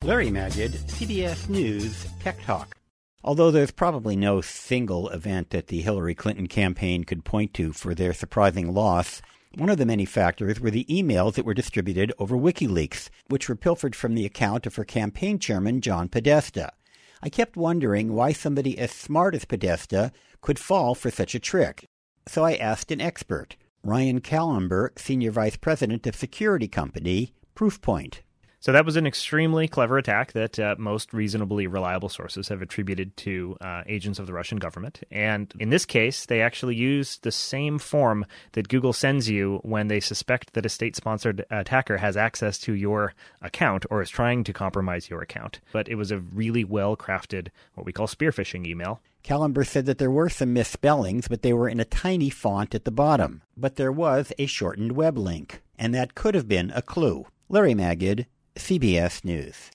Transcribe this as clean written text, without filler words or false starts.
Larry Magid, CBS News Tech Talk. Although there's probably no single event that the Hillary Clinton campaign could point to for their surprising loss, one of the many factors were the emails that were distributed over WikiLeaks, which were pilfered from the account of her campaign chairman, John Podesta. I kept wondering why somebody as smart as Podesta could fall for such a trick. So I asked an expert, Ryan Callenberg, Senior Vice President of security company Proofpoint. So that was an extremely clever attack that most reasonably reliable sources have attributed to agents of the Russian government. And in this case, they actually used the same form that Google sends you when they suspect that a state-sponsored attacker has access to your account or is trying to compromise your account. But it was a really well-crafted, what we call spear phishing email. Callenberg said that there were some misspellings, but they were in a tiny font at the bottom. But there was a shortened web link, and that could have been a clue. Larry Magid, CBS News.